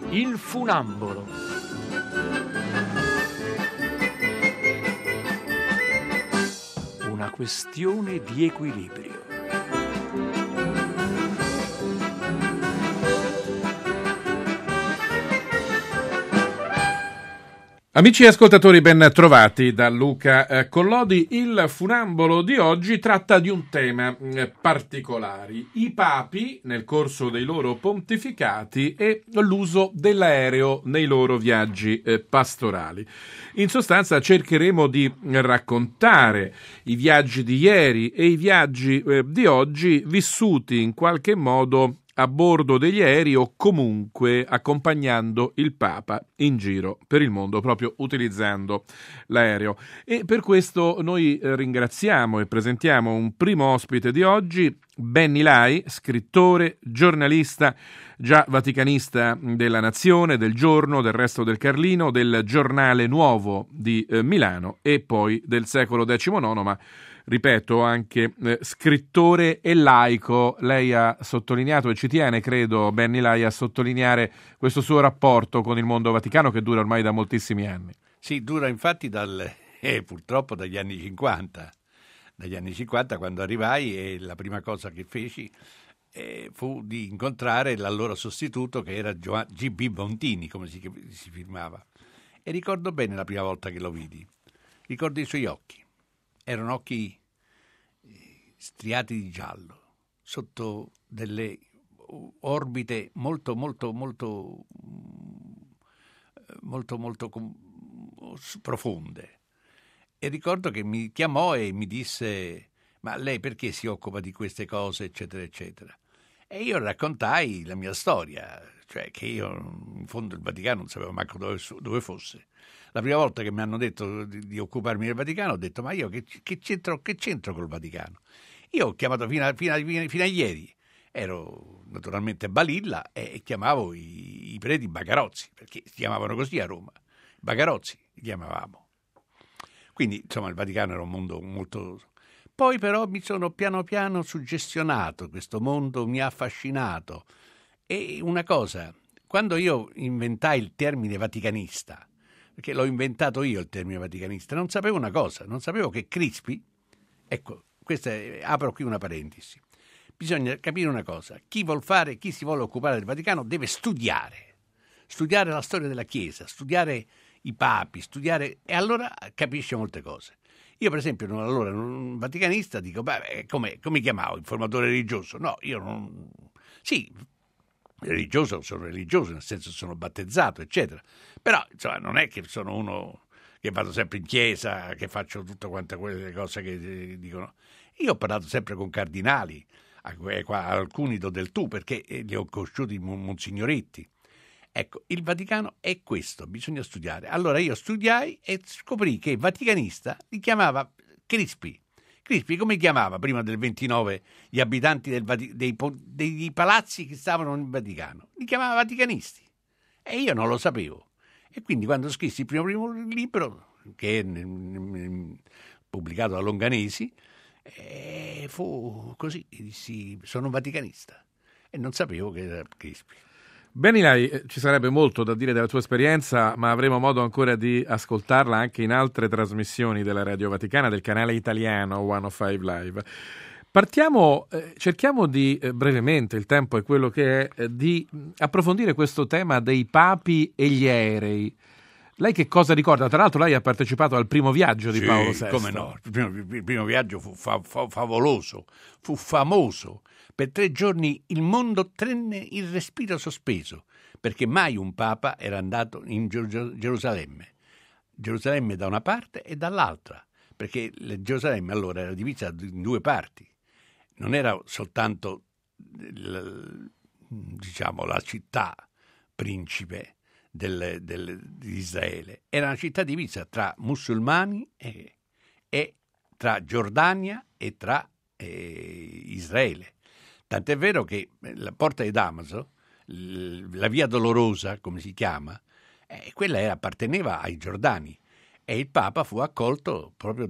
Il funambolo. Una questione di equilibrio. Amici ascoltatori, ben trovati da Luca Collodi. Il funambolo di oggi tratta di un tema particolare: i papi nel corso dei loro pontificati e l'uso dell'aereo nei loro viaggi pastorali. In sostanza cercheremo di raccontare i viaggi di ieri e i viaggi di oggi vissuti in qualche modo a bordo degli aerei o comunque accompagnando il Papa in giro per il mondo, proprio utilizzando l'aereo. E per questo noi ringraziamo e presentiamo un primo ospite di oggi, Benny Lai, scrittore, giornalista, già vaticanista della Nazione, del Giorno, del Resto del Carlino, del Giornale Nuovo di Milano e poi del secolo XIX, ma ripeto, anche scrittore e laico. Lei ha sottolineato, e ci tiene, credo, Benny Lai, a sottolineare questo suo rapporto con il mondo vaticano che dura ormai da moltissimi anni. Sì, dura infatti purtroppo dagli anni 50. Dagli anni 50, quando arrivai, e la prima cosa che feci fu di incontrare l'allora sostituto, che era G.B. Bontini, come si firmava. E ricordo bene la prima volta che lo vidi. Ricordo i suoi occhi. Erano occhi striati di giallo, sotto delle orbite molto profonde. E ricordo che mi chiamò e mi disse: ma lei perché si occupa di queste cose, eccetera, eccetera. E io raccontai la mia storia, cioè che io in fondo il Vaticano non sapevo manco dove fosse. La prima volta che mi hanno detto di occuparmi del Vaticano ho detto: ma io che c'entro col Vaticano? Io ho chiamato fino a ieri, ero naturalmente Balilla e chiamavo i preti Bagarozzi, perché si chiamavano così a Roma, Bagarozzi li chiamavamo. Quindi insomma il Vaticano era un mondo molto... Poi però mi sono piano piano suggestionato, questo mondo mi ha affascinato. E una cosa, quando io inventai il termine vaticanista, perché l'ho inventato io il termine vaticanista, non sapevo una cosa, non sapevo che Crispi, ecco, apro qui una parentesi, bisogna capire una cosa: chi si vuole occupare del Vaticano deve studiare la storia della Chiesa, studiare i papi, e allora capisce molte cose. Io per esempio, allora, un vaticanista, dico: beh, come chiamavo? Informatore religioso? No, io non... Sì, sono religioso, nel senso sono battezzato, eccetera. Però, insomma, non è che sono uno che vado sempre in chiesa, che faccio tutte quante quelle cose che dicono. Io ho parlato sempre con cardinali, alcuni do del tu, perché li ho conosciuti monsignoretti. Ecco, il Vaticano è questo, bisogna studiare. Allora io studiai e scoprì che vaticanista li chiamava Crispi. Crispi come chiamava prima del 29 gli abitanti dei palazzi che stavano nel Vaticano? Li chiamava vaticanisti. E io non lo sapevo. E quindi quando scrissi il primo libro, che è pubblicato da Longanesi, fu così, dissi: sono vaticanista. E non sapevo che era Crispi. Benny Lai, ci sarebbe molto da dire della tua esperienza, ma avremo modo ancora di ascoltarla anche in altre trasmissioni della Radio Vaticana, del canale italiano 105 Live. Cerchiamo di, brevemente, il tempo è quello che è, di approfondire questo tema dei papi e gli aerei. Lei che cosa ricorda? Tra l'altro lei ha partecipato al primo viaggio di Paolo VI. Come no, il primo viaggio fu favoloso, fu famoso. Per 3 giorni il mondo tenne il respiro sospeso, perché mai un papa era andato in Gerusalemme. Gerusalemme da una parte e dall'altra, perché Gerusalemme allora era divisa in 2 parti. Non era soltanto la città principe di Israele, era una città divisa tra musulmani e tra Giordania e tra Israele. Tant'è vero che la porta di Damaso, la via Dolorosa, come si chiama, quella apparteneva ai Giordani, e il Papa fu accolto proprio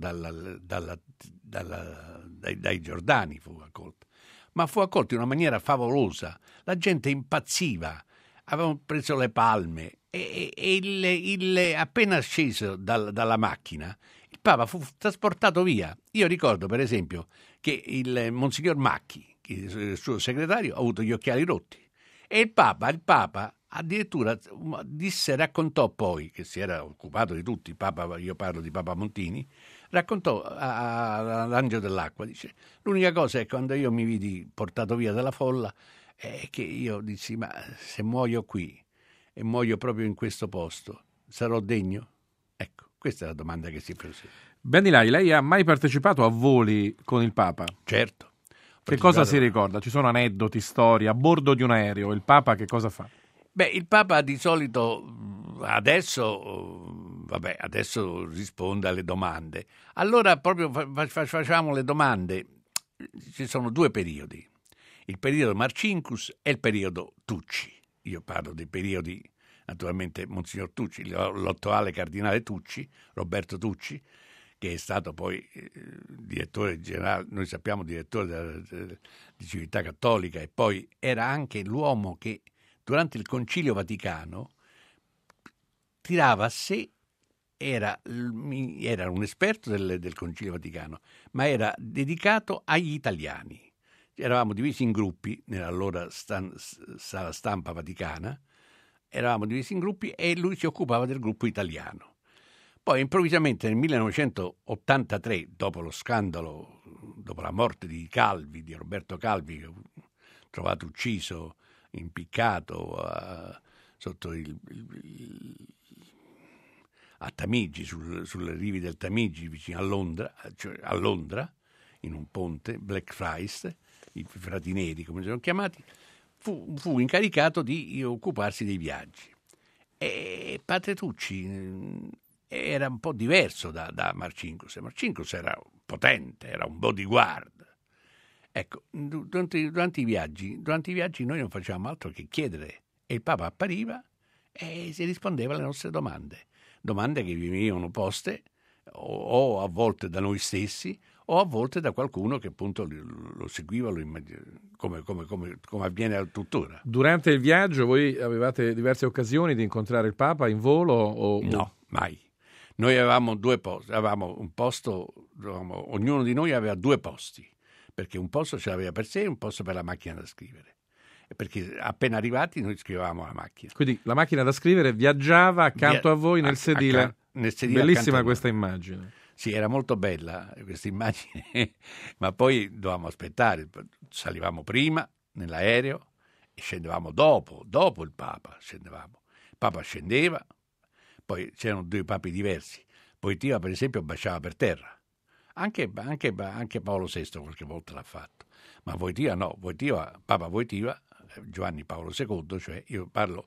dai Giordani, ma fu accolto in una maniera favolosa. La gente impazziva. avevamo preso le palme e appena sceso dalla macchina, il Papa fu trasportato via. Io ricordo, per esempio, che il Monsignor Macchi, il suo segretario, ha avuto gli occhiali rotti. E il Papa addirittura raccontò poi, che si era occupato di tutti, io parlo di Papa Montini, raccontò all'Angelo dell'Acqua, dice: l'unica cosa è che quando io mi vidi portato via dalla folla, è che io dissi: ma se muoio qui e muoio proprio in questo posto, sarò degno? Ecco, questa è la domanda che si fece. Benilai, lei ha mai partecipato a voli con il Papa? Certo. Che cosa si ricorda? Ci sono aneddoti, storie? A bordo di un aereo, il Papa che cosa fa? Beh, il Papa di solito adesso risponde alle domande. Allora proprio facciamo le domande. Ci sono due periodi. Il periodo Marcinkus e il periodo Tucci. Io parlo dei periodi, naturalmente, Monsignor Tucci, l'attuale cardinale Tucci, Roberto Tucci, che è stato poi direttore generale, noi sappiamo direttore di Civiltà Cattolica, e poi era anche l'uomo che durante il Concilio Vaticano tirava a sé, era un esperto del Concilio Vaticano, ma era dedicato agli italiani. Eravamo divisi in gruppi nell'allora sala stampa vaticana, eravamo divisi in gruppi e lui si occupava del gruppo italiano. Poi improvvisamente nel 1983, dopo lo scandalo, dopo la morte di Roberto Calvi, trovato ucciso, impiccato sotto a Tamigi, sulle rivi del Tamigi, vicino a Londra, in un ponte, Blackfriars, i frati neri come sono chiamati, fu incaricato di occuparsi dei viaggi. E Padre Tucci era un po' diverso da Marcinkus. Marcinkus era potente, era un bodyguard. Ecco, durante i viaggi noi non facevamo altro che chiedere, e il Papa appariva e si rispondeva alle nostre domande che vi venivano poste o a volte da noi stessi o a volte da qualcuno che appunto lo seguiva, come avviene tuttora. Durante il viaggio voi avevate diverse occasioni di incontrare il Papa in volo? No, mai. Noi avevamo due posti, ognuno di noi aveva due posti, perché un posto ce l'aveva per sé e un posto per la macchina da scrivere. Perché appena arrivati noi scrivevamo la macchina. Quindi la macchina da scrivere viaggiava accanto a voi nel sedile. Bellissima questa immagine. Sì, era molto bella questa immagine, ma poi dovevamo aspettare. Salivamo prima nell'aereo e scendevamo dopo il Papa. Il Papa scendeva, poi c'erano due papi diversi. Wojtyła, per esempio, baciava per terra. Anche Paolo VI qualche volta l'ha fatto. Ma Wojtyła no, Papa Wojtyła, Giovanni Paolo II, cioè io parlo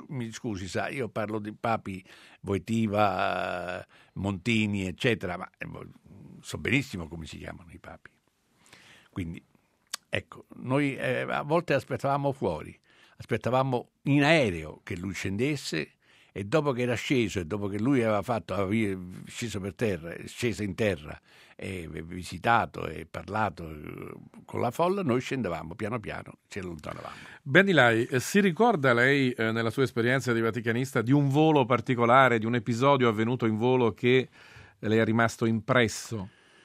di papi Wojtyła, Montini, eccetera, ma so benissimo come si chiamano i papi. Quindi, ecco, noi a volte aspettavamo fuori, aspettavamo in aereo che lui scendesse, e dopo che era sceso e dopo che lui aveva sceso per terra, sceso in terra e visitato e parlato con la folla, noi scendevamo piano piano, ci allontanavamo. Benilai, si ricorda lei nella sua esperienza di vaticanista di un volo particolare, di un episodio avvenuto in volo che le è rimasto impresso?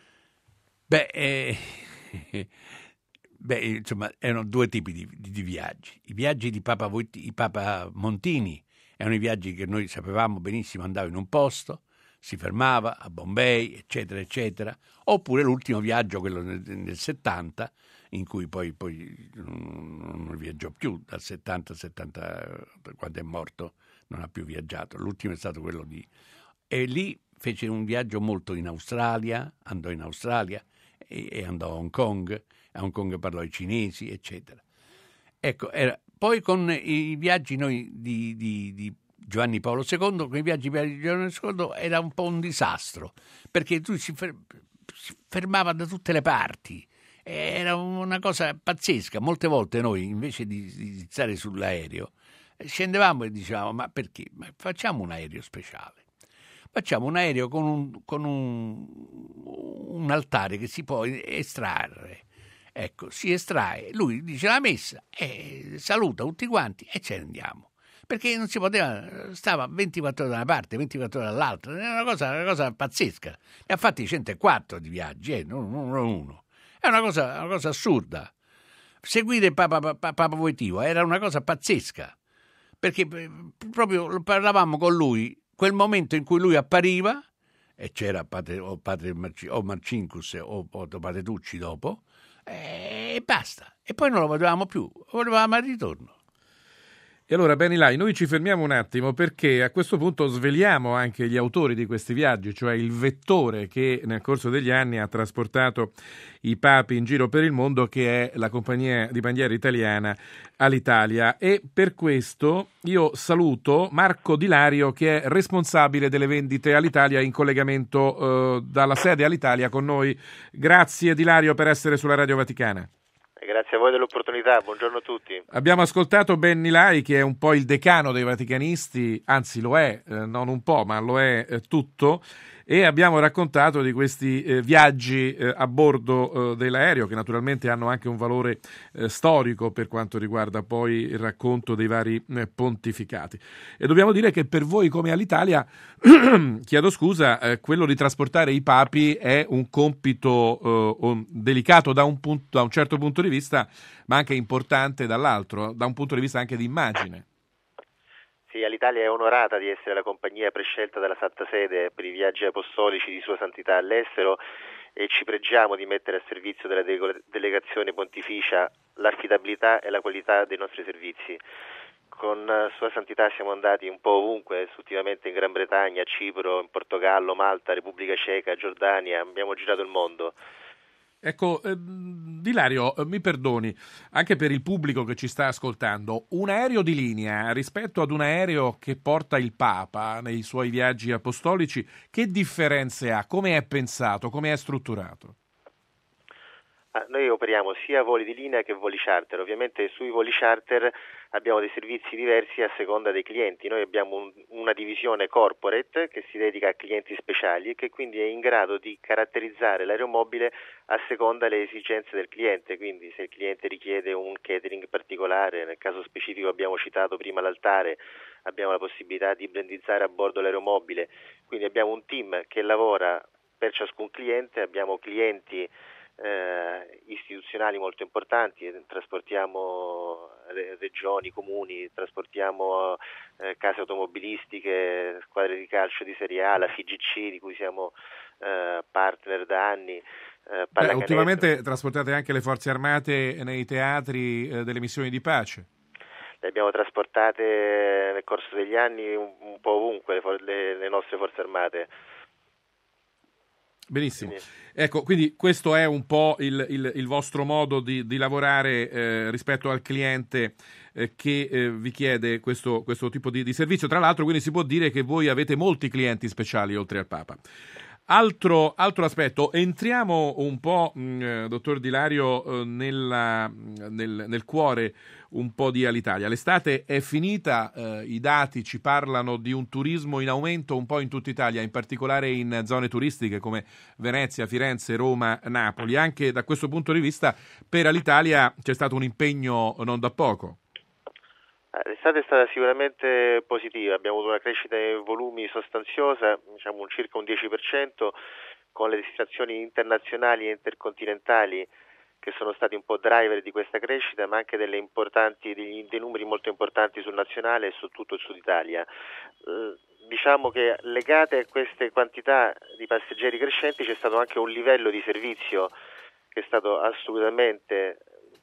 Insomma, erano due tipi di viaggi. I viaggi di Papa Montini erano i viaggi che noi sapevamo benissimo, andava in un posto, si fermava a Bombay, eccetera, eccetera, oppure l'ultimo viaggio, quello nel 70, in cui poi non viaggiò più, dal 70 al 70, quando è morto, non ha più viaggiato. L'ultimo è stato quello E lì fece un viaggio molto in Australia, andò in Australia e andò a Hong Kong. A Hong Kong parlò ai cinesi, eccetera. Ecco, poi con i viaggi noi di Giovanni Paolo II, con i viaggi di Giovanni II era un po' un disastro, perché lui si fermava da tutte le parti, era una cosa pazzesca. Molte volte noi, invece di stare sull'aereo, scendevamo e dicevamo: ma perché? Ma facciamo un aereo speciale. Facciamo un aereo con un altare che si può estrarre. Ecco, si estrae, lui dice la messa, saluta tutti quanti e ce ne andiamo. perché non si poteva, stava 24 ore da una parte, 24 ore dall'altra, è una cosa pazzesca. Ne ha fatti 104 di viaggi, non uno. È una cosa assurda. Seguire Papa Voitio era una cosa pazzesca, perché proprio parlavamo con lui, quel momento in cui lui appariva, e c'era padre Marcinkus o padre Tucci dopo, e basta. E poi non lo vedevamo più, lo volevamo al ritorno. E allora, Benilai, noi ci fermiamo un attimo perché a questo punto sveliamo anche gli autori di questi viaggi, cioè il vettore che nel corso degli anni ha trasportato i papi in giro per il mondo, che è la compagnia di bandiera italiana Alitalia. E per questo io saluto Marco Di Lario, che è responsabile delle vendite Alitalia, in collegamento dalla sede Alitalia con noi. Grazie Di Lario per essere sulla Radio Vaticana. Grazie a voi dell'opportunità, buongiorno a tutti. Abbiamo ascoltato Benilai, che è un po' il decano dei vaticanisti, anzi lo è, non un po', ma lo è tutto, e abbiamo raccontato di questi viaggi a bordo dell'aereo, che naturalmente hanno anche un valore storico per quanto riguarda poi il racconto dei vari pontificati. E dobbiamo dire che per voi come Alitalia, chiedo scusa, quello di trasportare i papi è un compito delicato da un certo punto di vista, ma anche importante dall'altro, da un punto di vista anche di immagine. Sì, Alitalia è onorata di essere la compagnia prescelta dalla Santa Sede per i viaggi apostolici di Sua Santità all'estero e ci pregiamo di mettere a servizio della delegazione pontificia l'affidabilità e la qualità dei nostri servizi. Con Sua Santità siamo andati un po' ovunque, ultimamente in Gran Bretagna, Cipro, in Portogallo, Malta, Repubblica Ceca, Giordania, abbiamo girato il mondo. Ecco, Di Lario, mi perdoni, anche per il pubblico che ci sta ascoltando, un aereo di linea rispetto ad un aereo che porta il Papa nei suoi viaggi apostolici, che differenze ha? Come è pensato? Come è strutturato? Noi operiamo sia voli di linea che voli charter. Ovviamente sui voli charter abbiamo dei servizi diversi a seconda dei clienti. Noi abbiamo una divisione corporate che si dedica a clienti speciali e che quindi è in grado di caratterizzare l'aeromobile a seconda delle esigenze del cliente. Quindi se il cliente richiede un catering particolare, nel caso specifico abbiamo citato prima l'altare, abbiamo la possibilità di brandizzare a bordo l'aeromobile. Quindi abbiamo un team che lavora per ciascun cliente, abbiamo clienti istituzionali molto importanti, trasportiamo regioni, comuni, trasportiamo case automobilistiche, squadre di calcio di Serie A, la FIGC di cui siamo partner da anni. Ultimamente trasportate anche le forze armate nei teatri delle missioni di pace. Le abbiamo trasportate nel corso degli anni un po' ovunque le nostre forze armate. Benissimo, ecco, quindi questo è un po' il vostro modo di lavorare rispetto al cliente che vi chiede questo tipo di servizio. Tra l'altro, quindi si può dire che voi avete molti clienti speciali oltre al Papa. Altro aspetto, entriamo un po', dottor Di Lario, nel cuore un po' di Alitalia. L'estate è finita, i dati ci parlano di un turismo in aumento un po' in tutta Italia, in particolare in zone turistiche come Venezia, Firenze, Roma, Napoli. Anche da questo punto di vista per Alitalia c'è stato un impegno non da poco. L'estate è stata sicuramente positiva, abbiamo avuto una crescita in volumi sostanziosa, diciamo circa un 10%, con le destinazioni internazionali e intercontinentali che sono stati un po' driver di questa crescita, ma anche dei numeri molto importanti sul nazionale e su tutto il sud Italia. Diciamo che legate a queste quantità di passeggeri crescenti c'è stato anche un livello di servizio che è stato assolutamente,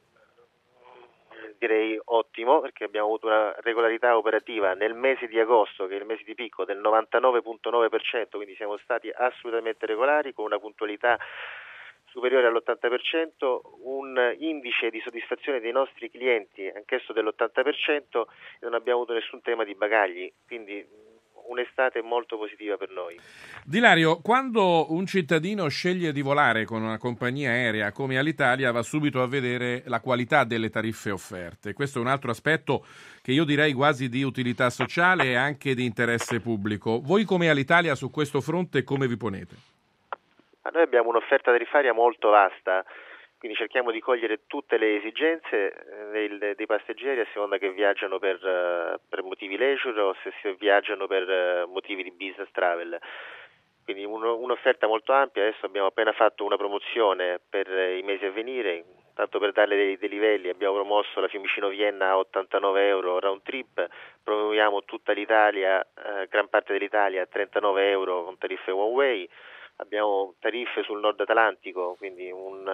direi, ottimo, perché abbiamo avuto una regolarità operativa nel mese di agosto, che è il mese di picco, del 99,9%, quindi siamo stati assolutamente regolari, con una puntualità superiore all'80%, un indice di soddisfazione dei nostri clienti anch'esso dell'80%, e non abbiamo avuto nessun tema di bagagli, quindi un'estate molto positiva per noi. Di Lario, quando un cittadino sceglie di volare con una compagnia aerea come Alitalia, va subito a vedere la qualità delle tariffe offerte. Questo è un altro aspetto che io direi quasi di utilità sociale e anche di interesse pubblico. Voi come Alitalia su questo fronte come vi ponete? Noi abbiamo un'offerta tariffaria molto vasta, quindi cerchiamo di cogliere tutte le esigenze dei passeggeri a seconda che viaggiano per motivi leisure o se si viaggiano per motivi di business travel. Quindi un'offerta molto ampia. Adesso abbiamo appena fatto una promozione per i mesi a venire, tanto per darle dei livelli. Abbiamo promosso la Fiumicino-Vienna a 89 euro round trip, promuoviamo tutta l'Italia, gran parte dell'Italia a 39 euro con tariffe one way. Abbiamo tariffe sul nord Atlantico, quindi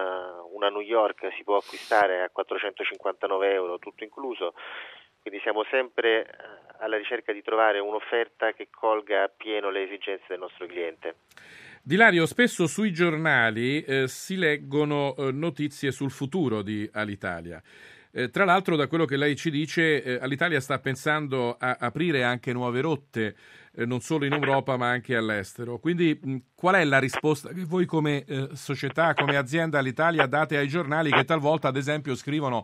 una New York si può acquistare a 459 euro, tutto incluso. Quindi siamo sempre alla ricerca di trovare un'offerta che colga appieno le esigenze del nostro cliente. Dilario, spesso sui giornali si leggono notizie sul futuro di Alitalia. Tra l'altro, da quello che lei ci dice, Alitalia sta pensando a aprire anche nuove rotte, non solo in Europa ma anche all'estero. Quindi qual è la risposta che voi come società, come azienda Alitalia date ai giornali che talvolta, ad esempio, scrivono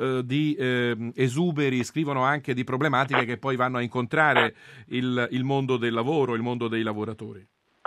di esuberi, scrivono anche di problematiche che poi vanno a incontrare il mondo del lavoro, il mondo dei lavoratori?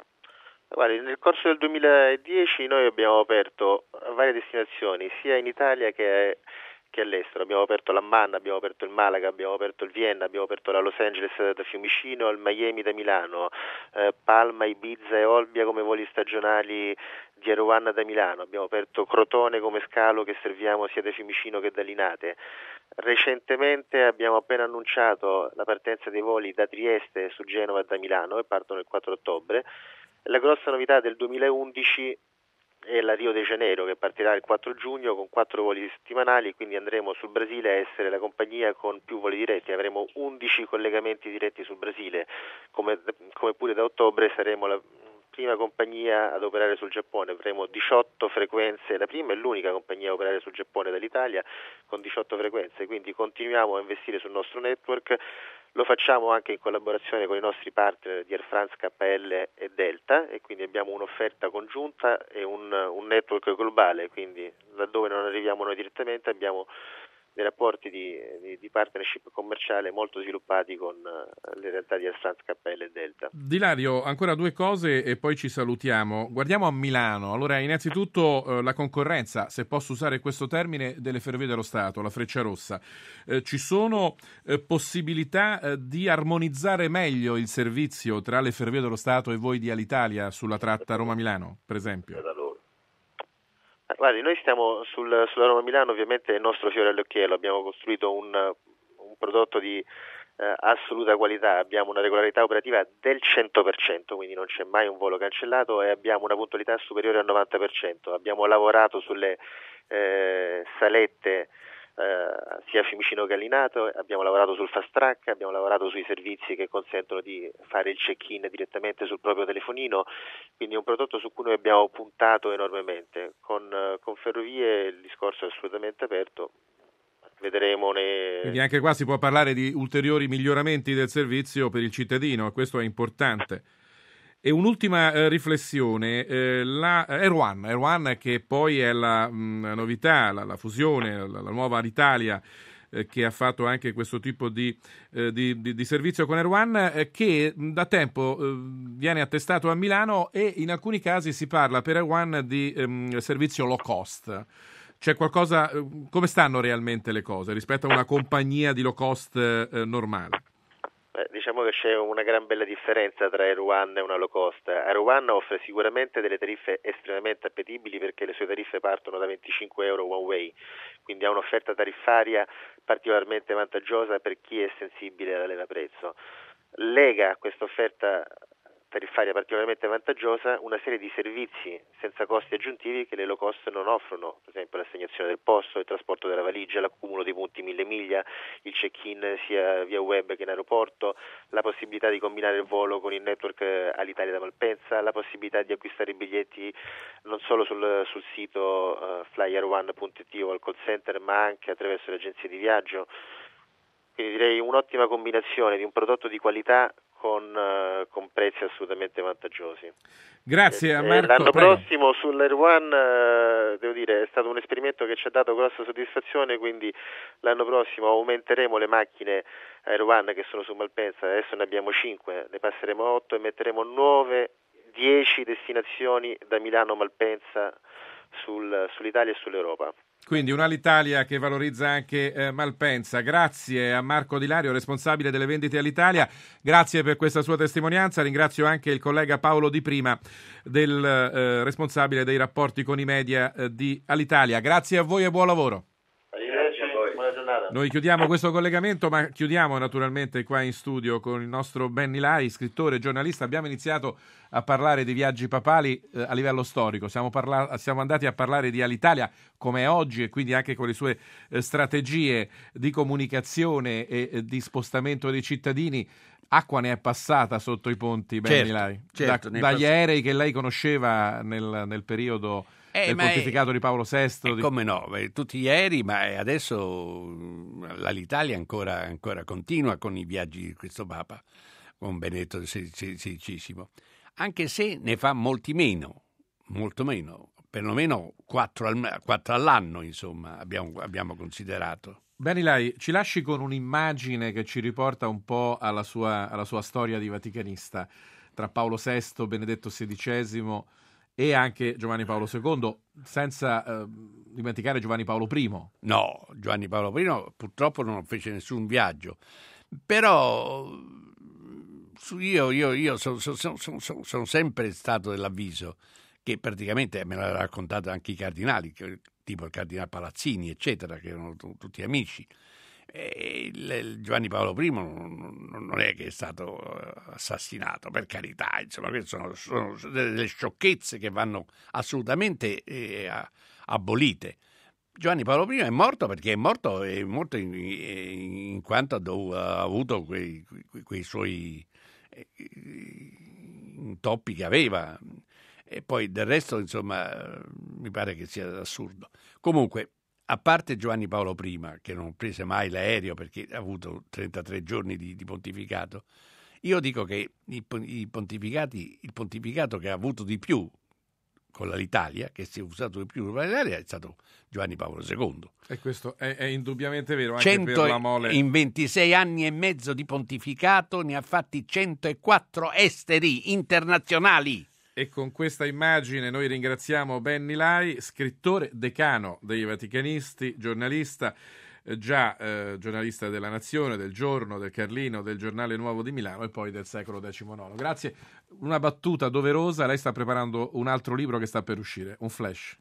Guardi, nel corso del 2010 noi abbiamo aperto varie destinazioni, sia in Italia che all'estero. Abbiamo aperto l'Amman, abbiamo aperto il Malaga, abbiamo aperto il Vienna, abbiamo aperto la Los Angeles da Fiumicino, il Miami da Milano, Palma, Ibiza e Olbia come voli stagionali di Air One da Milano. Abbiamo aperto Crotone come scalo che serviamo sia da Fiumicino che da Linate. Recentemente abbiamo appena annunciato la partenza dei voli da Trieste su Genova e da Milano e partono il 4 ottobre. La grossa novità del 2011 è la Rio de Janeiro che partirà il 4 giugno con 4 voli settimanali, quindi andremo sul Brasile a essere la compagnia con più voli diretti, avremo 11 collegamenti diretti sul Brasile, come pure da ottobre saremo la prima compagnia ad operare sul Giappone, avremo 18 frequenze, la prima e l'unica compagnia a operare sul Giappone dall'Italia con 18 frequenze, quindi continuiamo a investire sul nostro network. Lo facciamo anche in collaborazione con i nostri partner di Air France, KL e Delta e quindi abbiamo un'offerta congiunta e un network globale, quindi laddove non arriviamo noi direttamente abbiamo dei rapporti di partnership commerciale molto sviluppati con le realtà di Air France, KL e Delta. Dilario, ancora 2 cose e poi ci salutiamo. Guardiamo a Milano. Allora, innanzitutto la concorrenza, se posso usare questo termine, delle Ferrovie dello Stato, la Frecciarossa. Ci sono possibilità di armonizzare meglio il servizio tra le Ferrovie dello Stato e voi di Alitalia sulla tratta Roma-Milano, per esempio? Guardi, noi stiamo sulla Roma-Milano, ovviamente è il nostro fiore all'occhiello, abbiamo costruito un prodotto di assoluta qualità, abbiamo una regolarità operativa del 100%, quindi non c'è mai un volo cancellato e abbiamo una puntualità superiore al 90%. Abbiamo lavorato sulle salette sia a Fiumicino che a Linate, abbiamo lavorato sul fast track, abbiamo lavorato sui servizi che consentono di fare il check-in direttamente sul proprio telefonino, quindi è un prodotto su cui noi abbiamo puntato enormemente. Con Ferrovie il discorso è assolutamente aperto, vedremo. Quindi anche qua si può parlare di ulteriori miglioramenti del servizio per il cittadino e questo è importante. E un'ultima riflessione, la Air One che poi è la novità, la fusione, la nuova Alitalia che ha fatto anche questo tipo di servizio con Air One, che da tempo viene attestato a Milano e in alcuni casi si parla per Air One di servizio low cost. C'è qualcosa, come stanno realmente le cose rispetto a una compagnia di low cost normale? Diciamo che c'è una gran bella differenza tra Air One e una low cost. Air One offre sicuramente delle tariffe estremamente appetibili perché le sue tariffe partono da 25 euro one way, quindi ha un'offerta tariffaria particolarmente vantaggiosa per chi è sensibile alla leva prezzo. Lega a questa offerta tariffaria particolarmente vantaggiosa una serie di servizi senza costi aggiuntivi che le low cost non offrono, per esempio l'assegnazione del posto, il trasporto della valigia, l'accumulo di punti 1000 miglia, il check-in sia via web che in aeroporto, la possibilità di combinare il volo con il network Alitalia da Malpensa, la possibilità di acquistare i biglietti non solo sul sito flyairone.it o al call center ma anche attraverso le agenzie di viaggio. Quindi direi un'ottima combinazione di un prodotto di qualità con prezzi assolutamente vantaggiosi. Grazie a Marco. L'anno prossimo sull'Air One devo dire è stato un esperimento che ci ha dato grossa soddisfazione, quindi l'anno prossimo aumenteremo le macchine Air One che sono su Malpensa, adesso ne abbiamo 5, ne passeremo a 8 e metteremo 10 destinazioni da Milano a Malpensa sull'Italia e sull'Europa. Quindi un'Alitalia che valorizza anche Malpensa. Grazie a Marco Di Lario, responsabile delle vendite all'Italia. Grazie per questa sua testimonianza. Ringrazio anche il collega Paolo Di Prima, del responsabile dei rapporti con i media di Alitalia. Grazie a voi e buon lavoro. Arrivederci a voi. Buona giornata. Noi chiudiamo questo collegamento, ma chiudiamo naturalmente qua in studio con il nostro Benny Lai, scrittore e giornalista. Abbiamo iniziato a parlare di viaggi papali a livello storico, siamo andati a parlare di Alitalia come è oggi e quindi anche con le sue strategie di comunicazione e di spostamento dei cittadini. Acqua ne è passata sotto i ponti, Benny Lai, dagli aerei che lei conosceva nel periodo del pontificato di Paolo VI. Come no, tutti gli aerei, ma adesso l'Alitalia ancora continua con i viaggi di questo Papa, con Benedetto XVI, anche se ne fa molto meno, perlomeno 4 all'anno, insomma, abbiamo considerato. Benny Lai, ci lasci con un'immagine che ci riporta un po' alla sua storia di vaticanista, tra Paolo VI, Benedetto XVI e anche Giovanni Paolo II, senza dimenticare Giovanni Paolo I. No, Giovanni Paolo I purtroppo non fece nessun viaggio, però io sono sempre stato dell'avviso che praticamente me l'ha raccontato anche i cardinali, tipo il cardinale Palazzini, eccetera, che erano tutti amici. Giovanni Paolo I non è che è stato assassinato, per carità, insomma, queste sono delle sciocchezze che vanno assolutamente abolite. Giovanni Paolo I è morto perché è morto in quanto ha avuto quei suoi intoppi che aveva, e poi del resto, insomma, mi pare che sia assurdo. Comunque, a parte Giovanni Paolo I, che non prese mai l'aereo perché ha avuto 33 giorni di pontificato, io dico che il pontificato che ha avuto di più con l'Italia, che si è usato di più con l'Italia, è stato Giovanni Paolo II. E questo è indubbiamente vero, anche per la mole. In 26 anni e mezzo di pontificato ne ha fatti 104 esteri internazionali. E con questa immagine noi ringraziamo Benny Lai, scrittore decano dei Vaticanisti, giornalista, giornalista della Nazione, del Giorno, del Carlino, del Giornale Nuovo di Milano e poi del Secolo XIX. Grazie. Una battuta doverosa, lei sta preparando un altro libro che sta per uscire, un flash.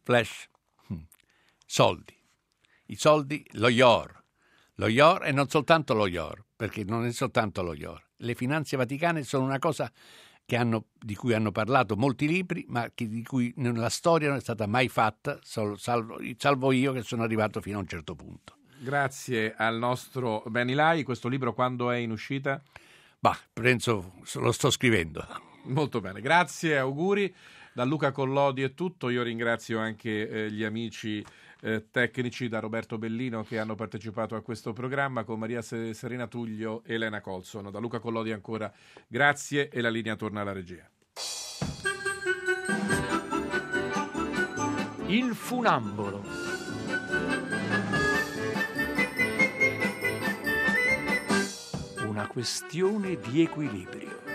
Soldi. I soldi, lo IOR. Lo IOR e non soltanto lo IOR, perché non è soltanto lo IOR. Le finanze vaticane sono una cosa di cui hanno parlato molti libri, ma di cui nella storia non è stata mai fatta, salvo io che sono arrivato fino a un certo punto. Grazie al nostro Benny Lai. Questo libro quando è in uscita? Penso lo sto scrivendo. Molto bene, grazie, auguri. Da Luca Collodi è tutto. Io ringrazio anche gli amici tecnici, da Roberto Bellino, che hanno partecipato a questo programma, con Maria Serena Tullio e Elena Colson. Da Luca Collodi ancora grazie e la linea torna alla regia. Il funambolo. Una questione di equilibrio.